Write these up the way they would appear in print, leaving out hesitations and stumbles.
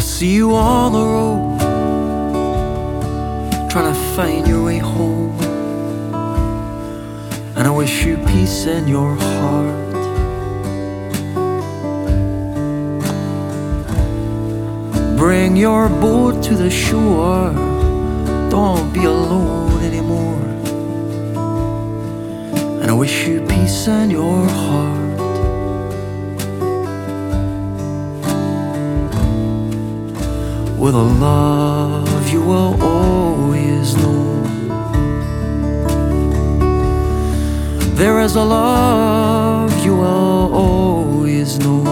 see you on the road, trying to find your way home, and I wish you peace in your heart. Bring your boat to the shore, don't be alone anymore, and I wish you peace in your heart. With a love you will always know, there is a love you will always know,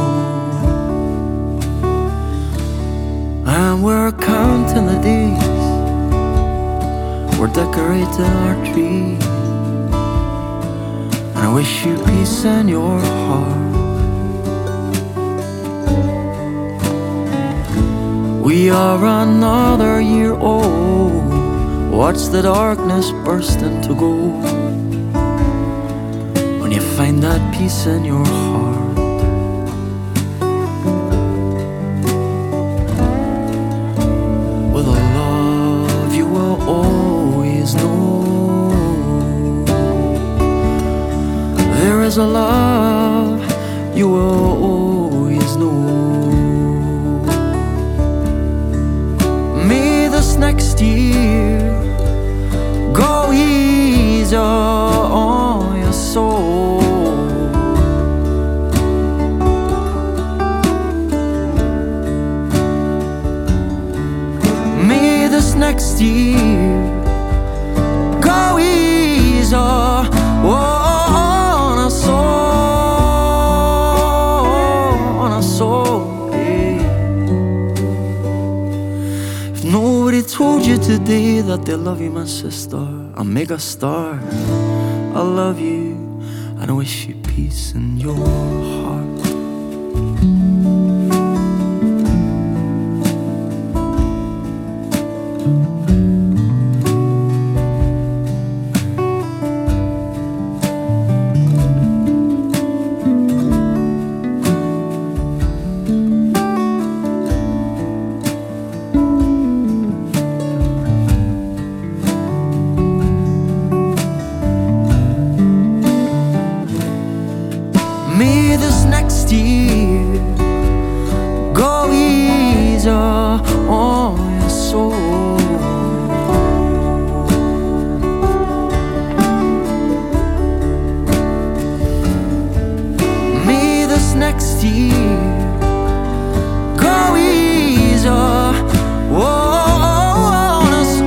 and we're counting the days, we're decorating our tree, and I wish you peace in your heart. We are another year old, watch the darkness bursting to gold, when you find that peace in your heart. With a love you will always know, there is a love you will always know. Next year, go easy on your soul. May this next year go easy on a soul. Nobody told you today that they love you, my sister, a mega star. I love you, and I wish you peace in your heart. May this next year go easy on your soul. May this next year go easy on us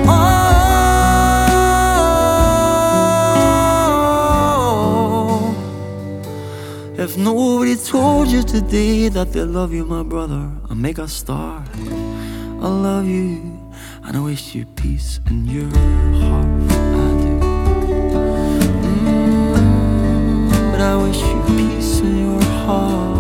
all. If nobody told you today that they love you, my brother, a mega star, I love you, and I wish you peace in your heart. I do. But I wish you peace in your heart.